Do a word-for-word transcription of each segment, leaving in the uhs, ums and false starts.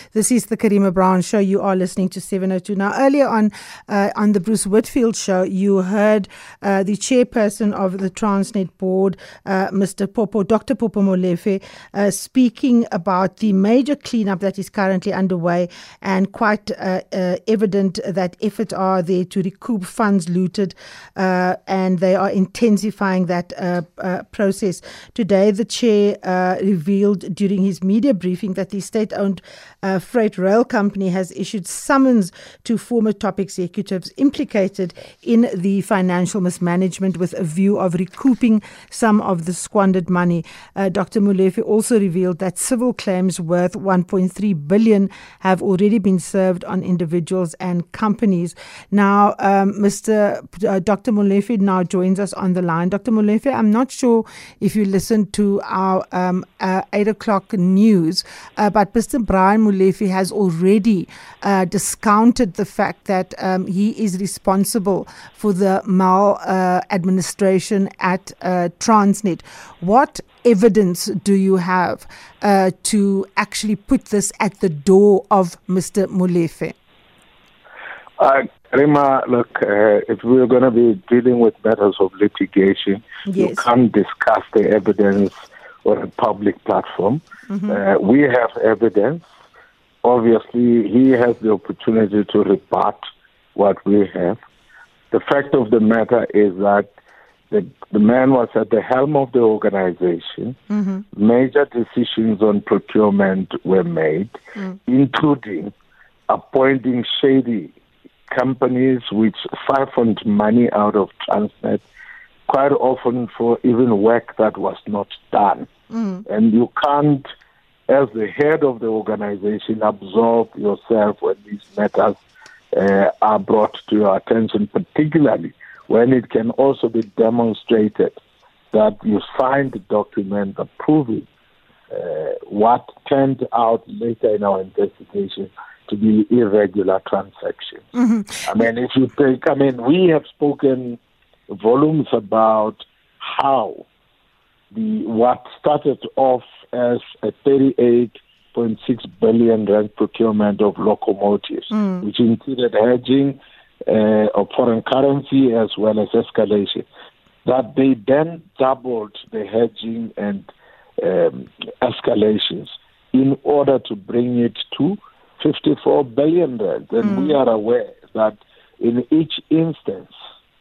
This is the Karima Brown Show. You are listening to seven oh two. Now, earlier on uh, on the Bruce Whitfield Show, you heard uh, the chairperson of the Transnet board, uh, Mister Popo, Doctor Popo Molefe, uh, speaking about the major cleanup that is currently underway, and quite uh, uh, evident that efforts are there to recoup funds looted, uh, and they are intensifying that uh, uh, process. Today, the chair uh, revealed during his media briefing that the state-owned uh, freight rail company has issued summons to former top executives implicated in the financial mismanagement with a view of recouping some of the squandered money. Uh, Doctor Molefe also revealed that civil claims worth one point three billion dollars have already been served on individuals and companies. Now, um, Mister Uh, Doctor Molefe now joins us on the line. Doctor Molefe, I'm not sure if you listened to our um, uh, eight o'clock news, uh, but Mister Brian Molefe has already uh, discounted the fact that um, he is responsible for the maladministration uh, at uh, Transnet. What evidence do you have uh, to actually put this at the door of Mister Molefe? Uh, Rima, look, uh, if we're going to be dealing with matters of litigation, yes. you can't discuss the evidence on a public platform. Mm-hmm. Uh, we have evidence. Obviously, he has the opportunity to rebut what we have. The fact of the matter is that the, the man was at the helm of the organization. Mm-hmm. Major decisions on procurement were made, mm. including appointing shady companies which siphoned money out of Transnet, quite often for even work that was not done. Mm. And you can't, as the head of the organization, absolve yourself when these matters uh, are brought to your attention, particularly when it can also be demonstrated that you signed the document approving uh, what turned out later in our investigation to be irregular transactions. Mm-hmm. I mean, if you take, I mean, we have spoken volumes about how the what started off as a thirty-eight point six billion rand procurement of locomotives, mm. which included hedging uh, of foreign currency as well as escalation, that they then doubled the hedging and um, escalations in order to bring it to fifty-four billion rand. And mm. we are aware that in each instance,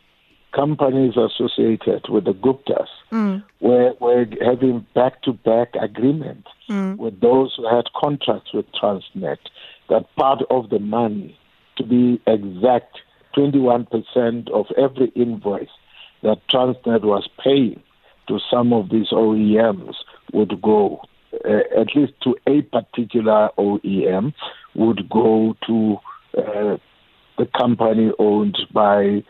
companies associated with the Guptas mm. were, were having back-to-back agreements mm. with those who had contracts with Transnet, that part of the money, to be exact, twenty-one percent of every invoice that Transnet was paying to some of these O E Ms would go, uh, at least to a particular O E M, would go to uh, the company owned by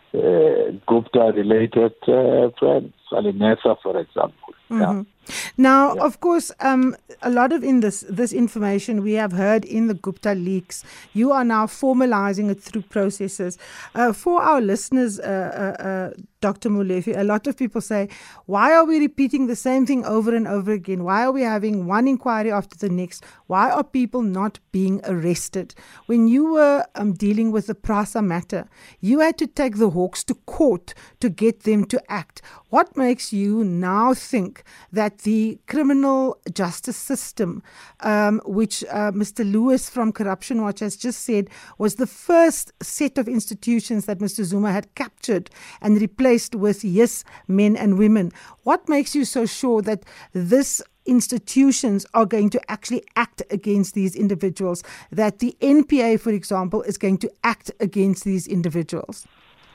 uh, Gupta-related uh, friends, Salinesa, for example. Mm-hmm. Yeah. Now, yeah. of course, um, a lot of in this this information we have heard in the Gupta leaks. You are now formalizing it through processes. Uh, for our listeners, uh, uh, uh, Doctor Molefe, a lot of people say, why are we repeating the same thing over and over again? Why are we having one inquiry after the next? Why are people not being arrested? When you were um, dealing with the Prasa matter, you had to take the Hawks to court to get them to act. What makes you now think that the criminal justice system, um, which uh, Mister Lewis from Corruption Watch has just said was the first set of institutions that Mister Zuma had captured and replaced with yes, men and women, what makes you so sure that this institutions are going to actually act against these individuals, that the N P A, for example, is going to act against these individuals?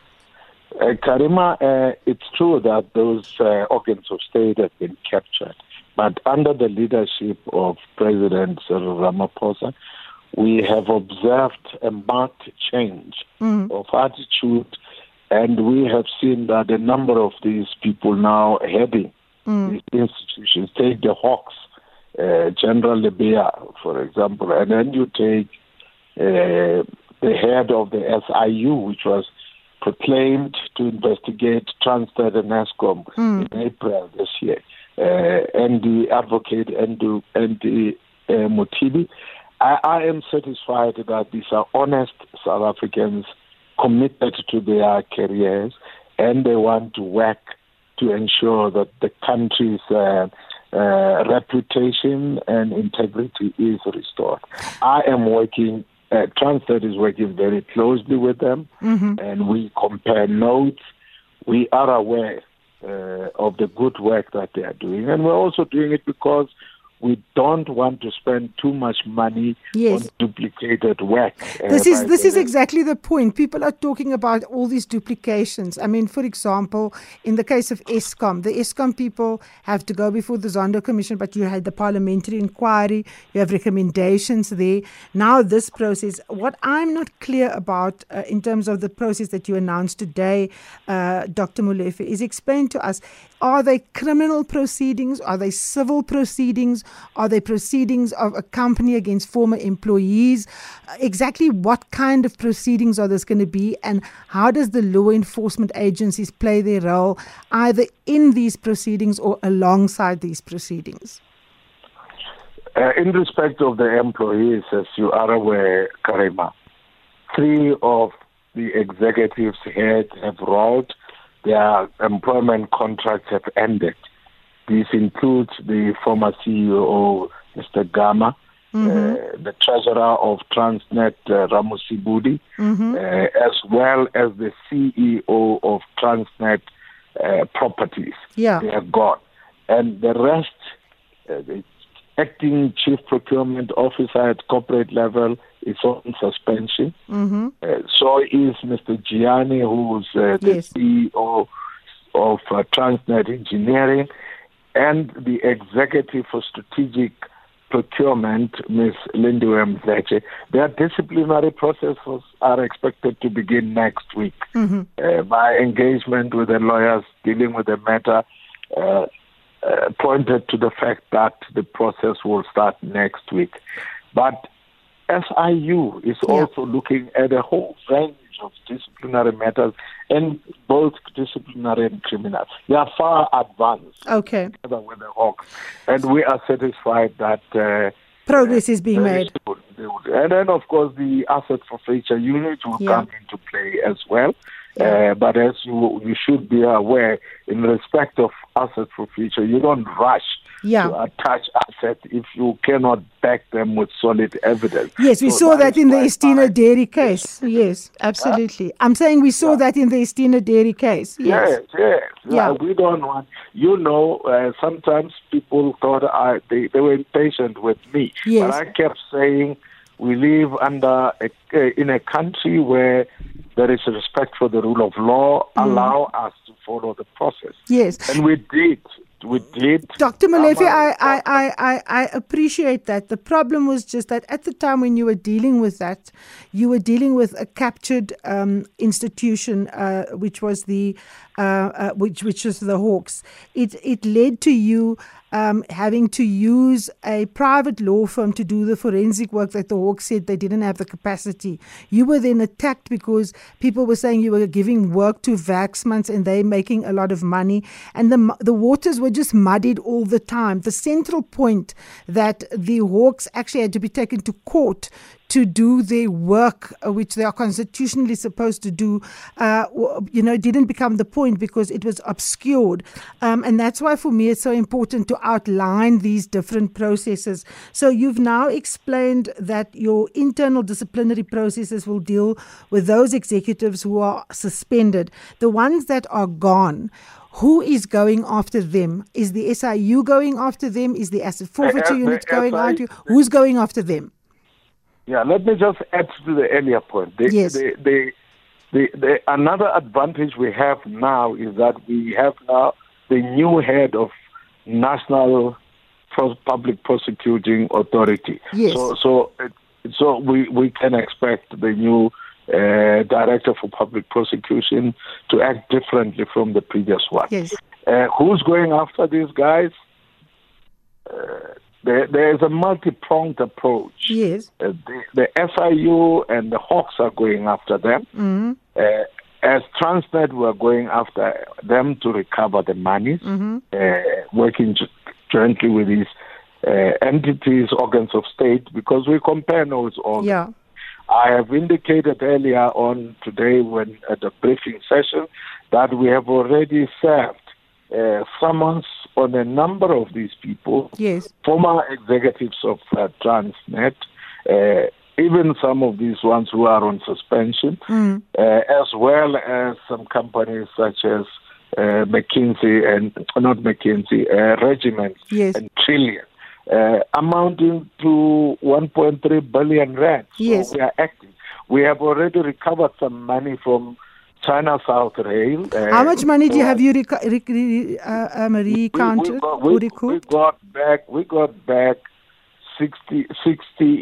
Uh, Karima, uh, it's true that those uh, organs of state have been captured, but under the leadership of President Cyril Ramaphosa, we have observed a marked change mm. of attitude, and we have seen that a number of these people now heading mm. these institutions, take the Hawks, uh, General Lebeya, for example, and then you take uh, the head of the S I U, which was proclaimed to investigate Transnet and Eskom mm. in April this year, uh, and the advocate Andy, Andy uh, Motibi. I, I am satisfied that these are honest South Africans committed to their careers, and they want to work to ensure that the country's uh, uh, reputation and integrity is restored. I am working, uh, Transnet is working very closely with them, mm-hmm. and we compare notes. We are aware uh, of the good work that they are doing, and we're also doing it because we don't want to spend too much money yes. on duplicated work. Uh, this is this is exactly the point. People are talking about all these duplications. I mean, for example, in the case of Eskom, the Eskom people have to go before the Zondo Commission, but you had the parliamentary inquiry, you have recommendations there. Now this process, what I'm not clear about uh, in terms of the process that you announced today, uh, Doctor Molefe, is explain to us, are they criminal proceedings? Are they civil proceedings? Are they proceedings of a company against former employees? Uh, exactly what kind of proceedings are this going to be, and how does the law enforcement agencies play their role either in these proceedings or alongside these proceedings? Uh, in respect of the employees, as you are aware, Karima, three of the executives' heads have rolled. Their employment contracts have ended. This includes the former C E O, Mister Gama, mm-hmm. uh, the treasurer of Transnet, uh, Ramusi Budi, mm-hmm. uh, as well as the C E O of Transnet uh, Properties. Yeah. They are gone. And the rest, uh, the acting chief procurement officer at corporate level is on suspension. Mm-hmm. Uh, so is Mister Gianni, who's uh, the yes. C E O of uh, Transnet Engineering, and the executive for strategic procurement, Miz Lindiwe Mdletshe. Their disciplinary processes are expected to begin next week. Mm-hmm. Uh, my engagement with the lawyers dealing with the matter uh, uh, pointed to the fact that the process will start next week. But S I U is yeah. also looking at a whole range of disciplinary matters, and both disciplinary and criminal. They are far advanced okay. together with the Hawks, and we are satisfied that uh, progress uh, is being made. And then, of course, the asset forfeiture unit will yeah. come into play as well. Yeah. Uh, but as you you should be aware, in respect of asset forfeiture, you don't rush yeah. to attach assets if you cannot back them with solid evidence. Yes, we so saw that, that in the Estina Dairy case. Yes, absolutely. Uh, I'm saying we saw yeah. that in the Estina Dairy case. Yes, yes. yes. Yeah. Uh, we don't want, you know, uh, sometimes people thought I, they, they were impatient with me. Yes. But I kept saying we live under a, uh, in a country where there is respect for the rule of law. Mm. Allow us to follow the process. Yes. And we did. We did. Doctor Molefe, I, I, I, I, I appreciate that. The problem was just that at the time when you were dealing with that, you were dealing with a captured um, institution, uh, which was the uh, uh, which which was the Hawks. It it led to you um, having to use a private law firm to do the forensic work that the Hawks said they didn't have the capacity. You were then attacked because people were saying you were giving work to Vaxmans and they making a lot of money, and the the waters were just muddied all the time. The central point that the Hawks actually had to be taken to court to do their work, uh, which they are constitutionally supposed to do, uh, you know, didn't become the point because it was obscured. Um, and that's why for me it's so important to outline these different processes. So you've now explained that your internal disciplinary processes will deal with those executives who are suspended. The ones that are gone, who is going after them? Is the S I U going after them? Is the asset forfeiture the, unit the going S I U, after you? Who's going after them? Yeah, let me just add to the earlier point. The, yes. The, the, the, the, another advantage we have now is that we have now the new head of National Public Prosecuting Authority. Yes. So, so, so we, we can expect the new uh, Director for Public Prosecution to act differently from the previous one. Yes. Uh, who's going after these guys? Uh, There, there is a multi-pronged approach. Yes. Uh, the, the S I U and the Hawks are going after them. Mm-hmm. Uh, as Transnet, we're going after them to recover the money, mm-hmm. uh, working jointly with these uh, entities, organs of state, because we compare notes organs. Yeah. I have indicated earlier on today when at the briefing session that we have already served uh, summons on a number of these people, yes. former executives of uh, Transnet, uh, even some of these ones who are on suspension, mm. uh, as well as some companies such as uh, McKinsey and, not McKinsey, uh, Regiment yes. and Trillion. Uh, amounting to one point three billion rand. So yes. we are acting. We have already recovered some money from China South Rail. Uh, How much money so do you have you reca- rec- re- uh, um, recounted? We, we, got, we, we got back. We got back sixty, sixty,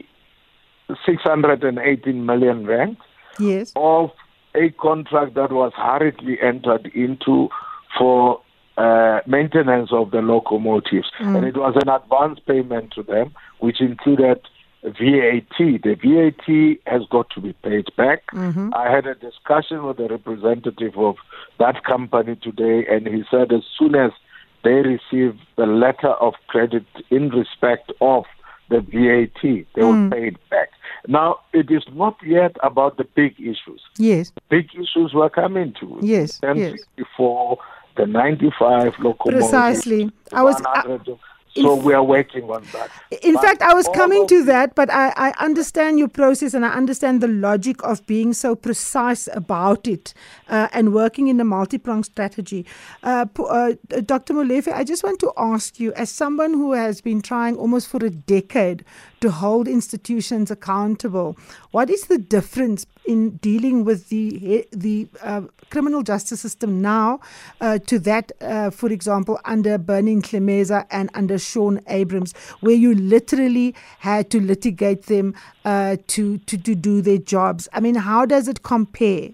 six hundred eighteen million rand. Yes. Of a contract that was hurriedly entered into for Uh, maintenance of the locomotives. Mm. And it was an advance payment to them, which included V A T. The V A T has got to be paid back. Mm-hmm. I had a discussion with a representative of that company today, and he said as soon as they receive the letter of credit in respect of the V A T, they mm. will pay it back. Now, it is not yet about the big issues. Yes. The big issues we're coming to. Yes, ten sixty-four, yes. The ninety-five locomotives. Precisely. I was. I, so we are working on that. In but fact, I was coming to the, that, but I, I understand your process and I understand the logic of being so precise about it uh, and working in a multi-pronged strategy. Uh, uh, Doctor Molefe, I just want to ask you, as someone who has been trying almost for a decade to hold institutions accountable, what is the difference in dealing with the the uh, criminal justice system now uh, to that, uh, for example, under Bernie Mhlemeza and under Sean Abrams, where you literally had to litigate them uh, to, to, to do their jobs? I mean, how does it compare?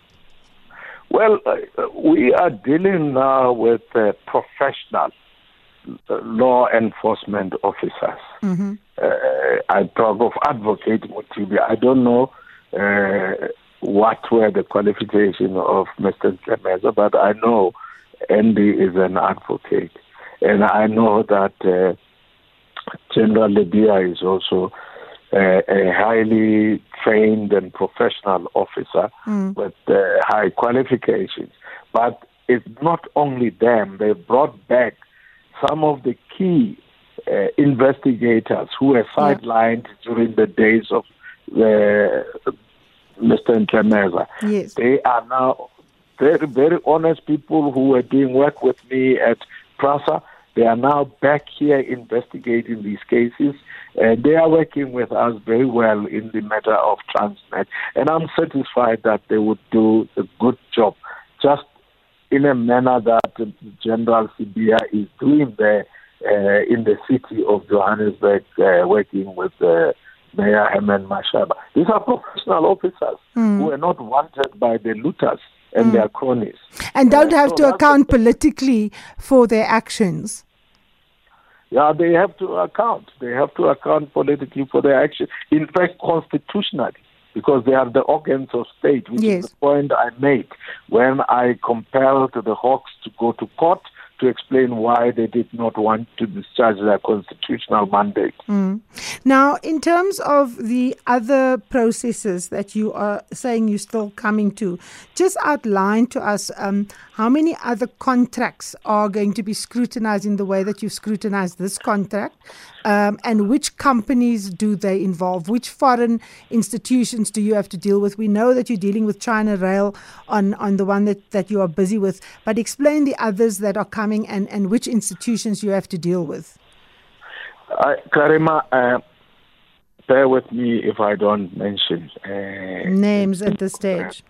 Well, uh, we are dealing now with uh, professional uh, law enforcement officers. Mm-hmm. Uh, I talk of advocate Mothibi. I don't know uh, what were the qualifications of Mister Mhlemeza, but I know Andy is an advocate. And I know that uh, General Lebeya is also uh, a highly trained and professional officer mm. with uh, high qualifications. But it's not only them. They brought back some of the key uh, investigators who were sidelined yeah. during the days of the, Mister Mhlemeza. Yes. They are now very, very honest people who were doing work with me at PRASA. They are now back here investigating these cases, and they are working with us very well in the matter of Transnet. And I'm satisfied that they would do a good job, just in a manner that General Lebeya is doing there uh, in the city of Johannesburg, uh, working with uh, Mayor Herman Mashaba. These are professional officers mm. who are not wanted by the looters and mm. their cronies. And don't uh, have so to account politically for their actions. Yeah, they have to account. They have to account politically for their actions. In fact, constitutionally, because they are the organs of state, which yes. is the point I made when I compelled the Hawks to go to court to explain why they did not want to discharge their constitutional mandate. Mm. Now, in terms of the other processes that you are saying you're still coming to, just outline to us um, how many other contracts are going to be scrutinized in the way that you scrutinize this contract, um, and which companies do they involve? Which foreign institutions do you have to deal with? We know that you're dealing with China Rail on, on the one that, that you are busy with, but explain the others that are coming and, and which institutions you have to deal with. Uh, Karima, uh, bear with me if I don't mention uh, names at this stage.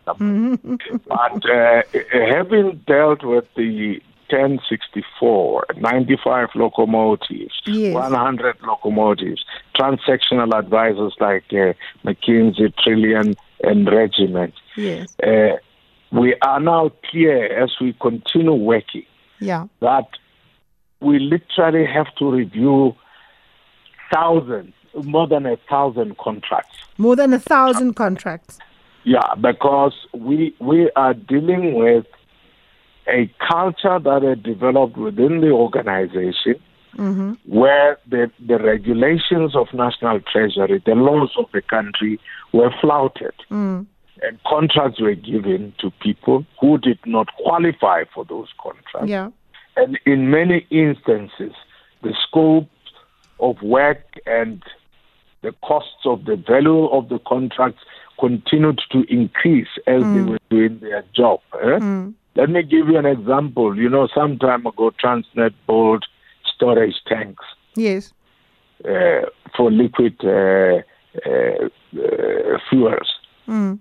But uh, having dealt with the ten sixty-four, ninety-five locomotives, yes. one hundred locomotives, transactional advisors like uh, McKinsey, Trillion, and Regiment, yes. uh, we are now clear as we continue working yeah. that we literally have to review thousands, more than a thousand contracts. More than a thousand contracts. Yeah, because we we are dealing with a culture that had developed within the organization mm-hmm. where the, the regulations of National Treasury, the laws of the country were flouted. Mm. And contracts were given to people who did not qualify for those contracts. Yeah. And in many instances, the scope of work and the costs of the value of the contracts continued to increase as mm. they were doing their job. Eh? Mm. Let me give you an example. You know, some time ago, Transnet built storage tanks. Yes. Uh, for liquid uh, uh, uh, fuels. Mm.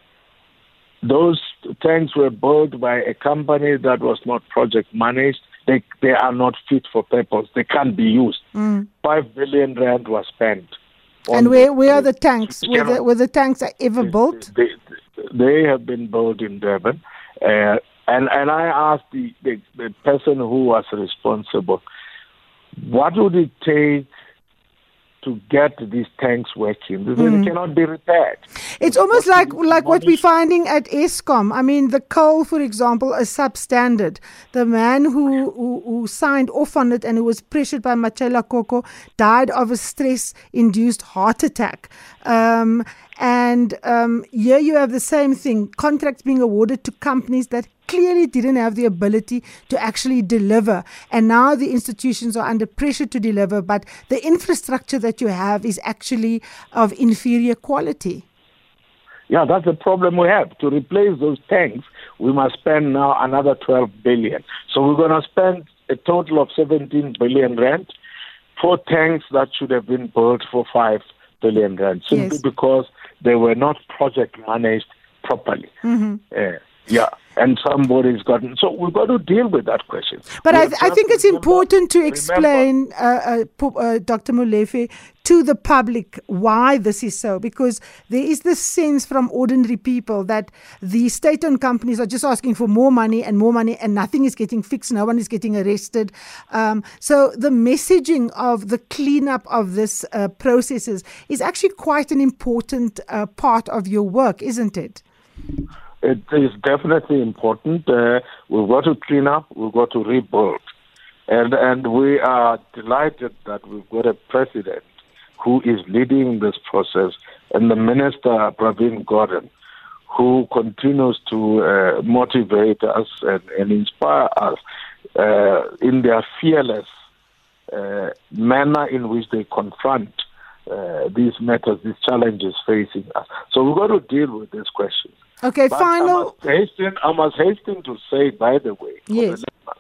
Those tanks were built by a company that was not project managed. They they are not fit for purpose. They can't be used. Mm. Five billion rand was spent. And where where are the tanks? Were the, were the tanks ever built? They, they have been built in Durban. Uh, and, and I asked the, the, the person who was responsible, what would it take to get these tanks working? They mm. cannot be repaired. It's almost like like what we're finding at Eskom. I mean, the coal, for example, is substandard. The man who, who, who signed off on it and who was pressured by Machela Koko died of a stress-induced heart attack. Um, and um, here you have the same thing, contracts being awarded to companies that clearly didn't have the ability to actually deliver. And now the institutions are under pressure to deliver, but the infrastructure that you have is actually of inferior quality. Yeah, that's the problem we have. To replace those tanks, we must spend now another twelve billion. So we're going to spend a total of seventeen billion rand for tanks that should have been built for five billion rand, simply yes. because they were not project managed properly. Mm-hmm. Uh, yeah. And somebody's gotten... So we've got to deal with that question. But I, th- I think it's remember, important to explain, uh, uh, uh, Doctor Molefe, to the public why this is so. Because there is this sense from ordinary people that the state-owned companies are just asking for more money and more money and nothing is getting fixed, no one is getting arrested. Um, so the messaging of the cleanup of this uh, processes is actually quite an important uh, part of your work, isn't it? It is definitely important. Uh, we've got to clean up, we've got to rebuild. And and we are delighted that we've got a president who is leading this process, and the Minister, Pravin Gordhan, who continues to uh, motivate us and, and inspire us uh, in their fearless uh, manner in which they confront uh, these matters, these challenges facing us. So we've got to deal with these questions. Okay, but final. I must, hasten, I must hasten to say, by the way, yes. the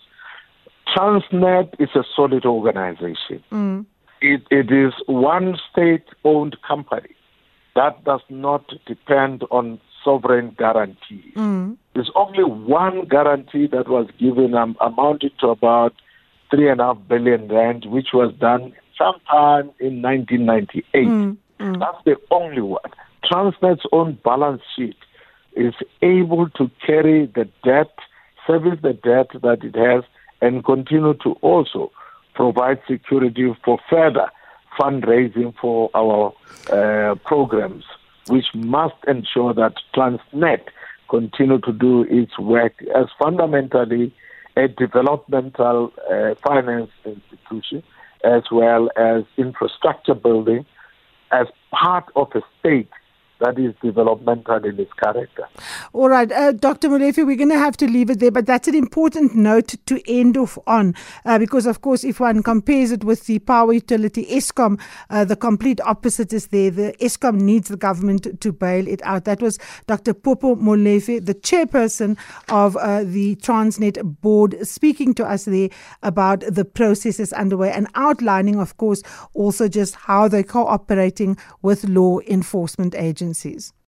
Transnet is a solid organization. Mm. It, it is one state-owned company that does not depend on sovereign guarantee. Mm. There's only one guarantee that was given, um, amounted to about three and a half billion rand, which was done sometime in nineteen ninety-eight. Mm. Mm. That's the only one. Transnet's own balance sheet is able to carry the debt, service the debt that it has, and continue to also provide security for further fundraising for our uh, programs, which must ensure that Transnet continue to do its work as fundamentally a developmental uh, finance institution, as well as infrastructure building, as part of a state that is developmental in its character. All right, uh, Doctor Molefe, we're going to have to leave it there, but that's an important note to end off on, uh, because, of course, if one compares it with the power utility Eskom, uh, the complete opposite is there. The Eskom needs the government to, to bail it out. That was Doctor Popo Molefe, the chairperson of uh, the Transnet board, speaking to us there about the processes underway and outlining, of course, also just how they're cooperating with law enforcement agencies.